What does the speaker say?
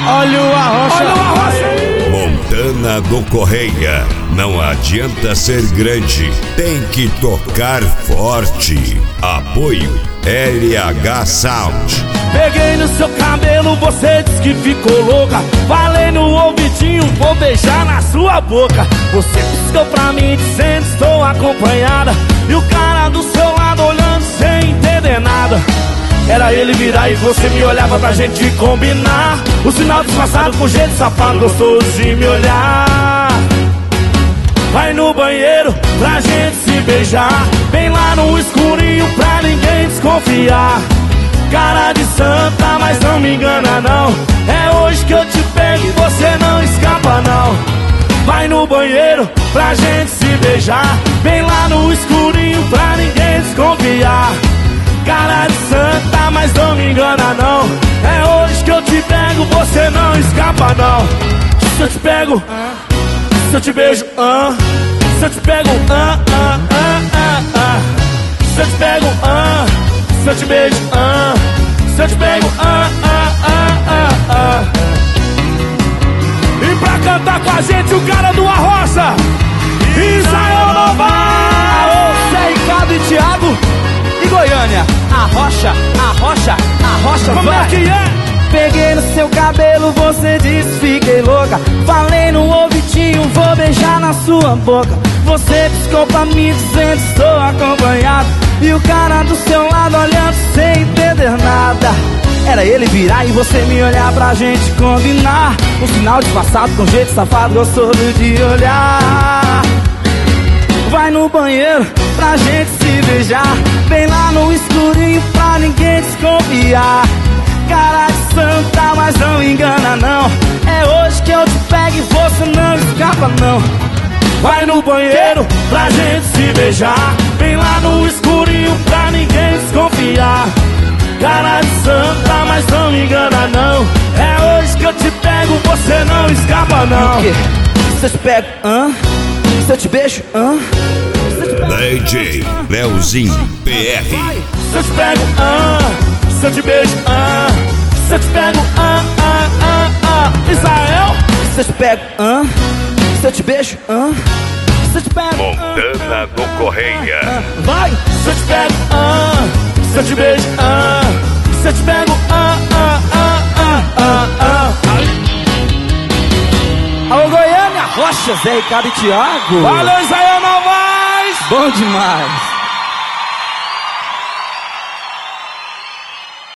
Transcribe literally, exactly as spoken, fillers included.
Olha o Arrocha, olha o Arrocha. Montana do Correia, não adianta ser grande, tem que tocar forte. Apoio L H Sound. Peguei no seu cabelo, você disse que ficou louca. Falei no ouvidinho, vou beijar na sua boca. Você piscou pra mim dizendo estou acompanhada, e o cara do seu lado olhando sem entender nada. Era ele virar e você me olhava pra gente combinar. O sinal disfarçado com jeito safado, gostoso de me olhar. Vai no banheiro pra gente se beijar, bem lá no escurinho pra ninguém desconfiar. Cara de santa, mas não me engana não, é hoje que eu te pego e você não escapa não. Vai no banheiro pra gente se beijar, bem lá no escurinho pra ninguém desconfiar. Cara de santa, mas não me engana não, é hoje que eu te pego, você não escapa não. Se eu te pego, se eu te beijo, ah, se eu te pego, ah, ah, ah, ah, ah. Se eu te pego, ah, se eu te beijo, ah, se eu te pego, ah, ah, ah, ah, ah. E pra cantar com a gente o cara do Arrocha, Israel Novaes. Zé Ricardo e Thiago e Goiânia. Arrocha, Arrocha, Arrocha. Como vai. é que é? Peguei no seu cabelo, você disse fiquei louca. Falei no ouvidinho, vou beijar na sua boca. Você piscou pra mim dizendo estou acompanhado, e o cara do seu lado olhando sem entender nada. Era ele virar e você me olhar pra gente combinar. Um sinal disfarçado com jeito safado, gostoso de olhar. Vai no banheiro pra gente se beijar, bem lá no escurinho pra ninguém desconfiar. Cara de santa, mas não engana não, é hoje que eu te pego e você não escapa não. Vai no banheiro pra gente se beijar, bem lá no escurinho pra ninguém desconfiar. Cara de santa, mas não me engana não, é hoje que eu te pego, você não escapa não. Se eu te pego, hã? Se eu te beijo, hã? D J Leozinho P R. Se eu te pego, ah, se eu te beijo, ah, se eu te pego, ah, ah, ah, ah. Israel. Se eu te pego, hã? Se eu te beijo, hã? Se eu te pego, Montana do Correia. Vai. Se eu te pego, ah, se eu te beijo, ah, se eu te pego, ah, ah, ah, ah, ah, ah. Alô Goiânia, Arrocha, Zé Ricardo e Thiago. Valeu, Israel Novaes. Bom demais.